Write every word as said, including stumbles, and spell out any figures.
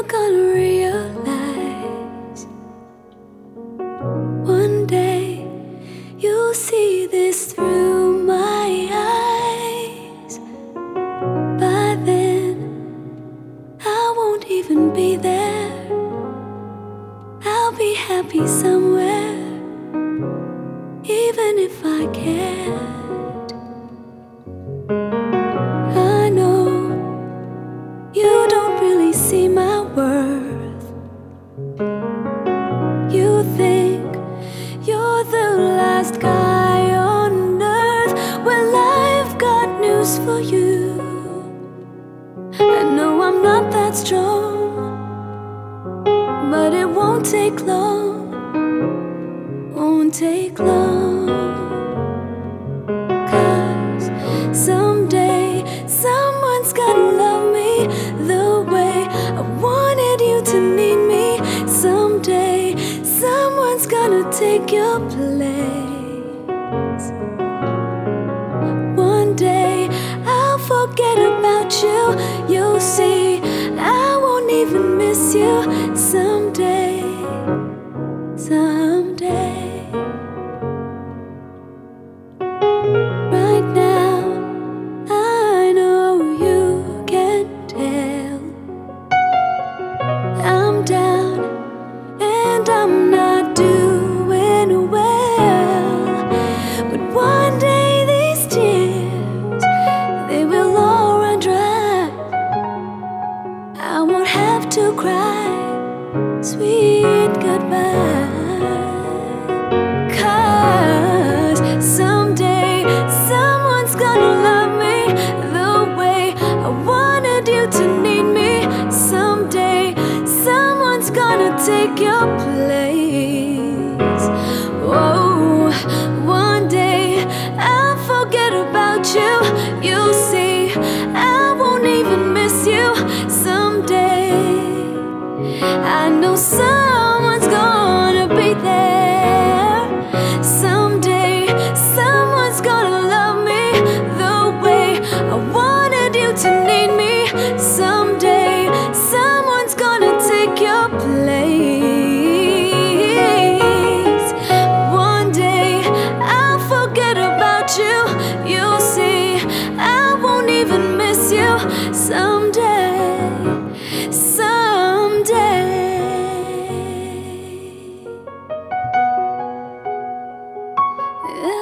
gonna realize one day you'll see this through my eyes. By then, I won't even be there. I'll be happy somewhere, even if I can't. I know you don't really see my worth. You think you're the last guy on earth. Well, I've got news for you. I know I'm not that strong, but it won't take long, won't take long. 'Cause someday someone's gonna love me the way I wanted you to need me. Someday someone's gonna take your place. One day I'll forget about you. You'll see I won't even miss you. Someday, someday. Right now, I know you can tell I'm down and I'm not doing well. But one day these tears, they will all run dry. I won't have to cry sweet goodbye. 'Cause someday someone's gonna love me the way I wanted you to need me. Someday someone's gonna take your place. Whoa, one day I'll forget about you. You'll see I won't even miss you. Someday I know someone's gonna be there. Someday someone's gonna love me the way I wanted you to need me. Someday someone's gonna take your place. One day I'll forget about you. You'll see I won't even miss you. Someday, someday. Yeah.